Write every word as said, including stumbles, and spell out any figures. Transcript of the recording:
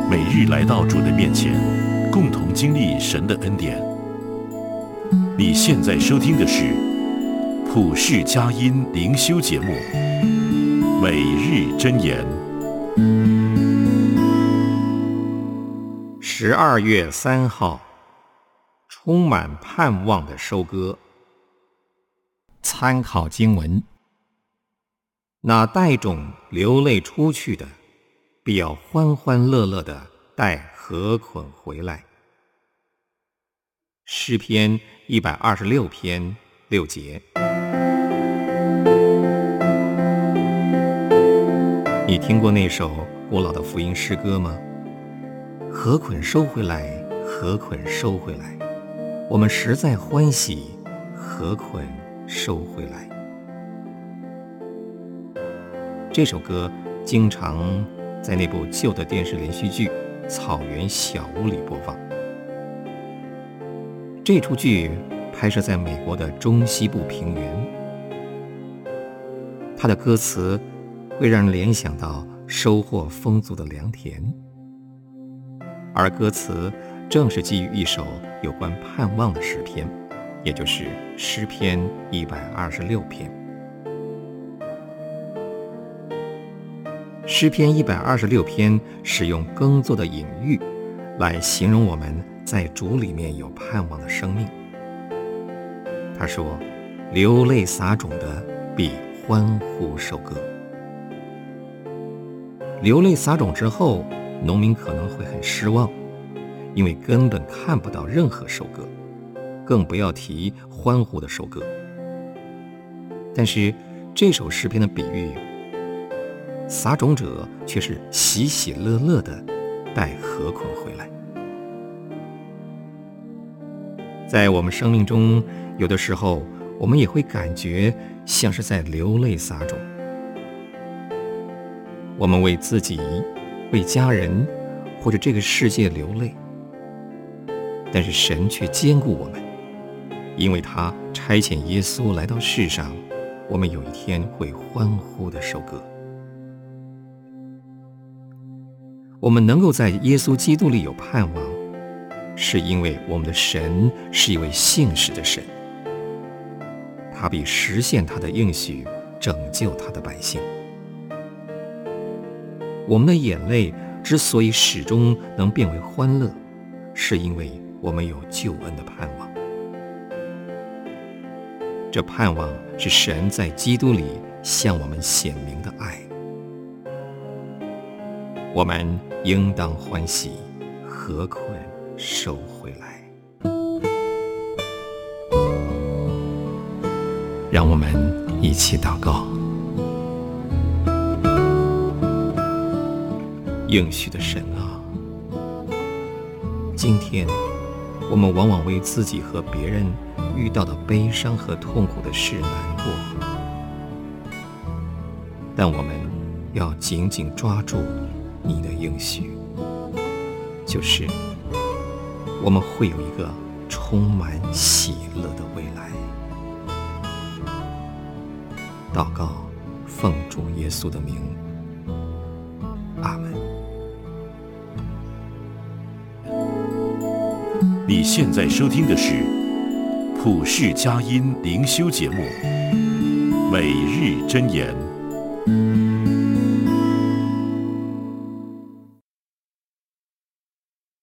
每日来到主的面前，共同经历神的恩典。你现在收听的是普世佳音灵修节目《每日箴言》。 十二月三号，充满盼望的收割。参考经文：那带种流泪出去的，必要欢欢乐乐地带禾捆回来。诗篇一百二十六篇六节。你听过那首古老的福音诗歌吗？禾捆收回来，禾捆收回来，我们实在欢喜，禾捆收回来。这首歌经常在那部旧的电视连续剧《草原小屋》里播放。这出剧拍摄在美国的中西部平原，它的歌词会让人联想到收获丰足的良田，而歌词正是基于一首有关盼望的诗篇，也就是诗篇一百二十六篇。诗篇一百二十六篇使用耕作的隐喻来形容我们在主里面有盼望的生命。他说，流泪撒种的必欢呼收割。流泪撒种之后，农民可能会很失望，因为根本看不到任何收割，更不要提欢呼的收割。但是这首诗篇的比喻，撒种者却是喜喜乐乐地带禾捆回来。在我们生命中，有的时候我们也会感觉像是在流泪撒种。我们为自己、为家人或者这个世界流泪，但是神却坚固我们，因为他差遣耶稣来到世上，我们有一天会欢呼的收割。我们能够在耶稣基督里有盼望，是因为我们的神是一位信实的神，他必实现他的应许，拯救他的百姓。我们的眼泪之所以始终能变为欢乐，是因为我们有救恩的盼望。这盼望是神在基督里向我们显明的爱。我们应当欢喜，禾捆收回来。让我们一起祷告。应许的神啊，今天我们往往为自己和别人遇到的悲伤和痛苦的事难过，但我们要紧紧抓住你的应许，就是我们会有一个充满喜乐的未来。祷告，奉主耶稣的名，阿们。 你现在收听的是普世佳音灵修节目《每日箴言》。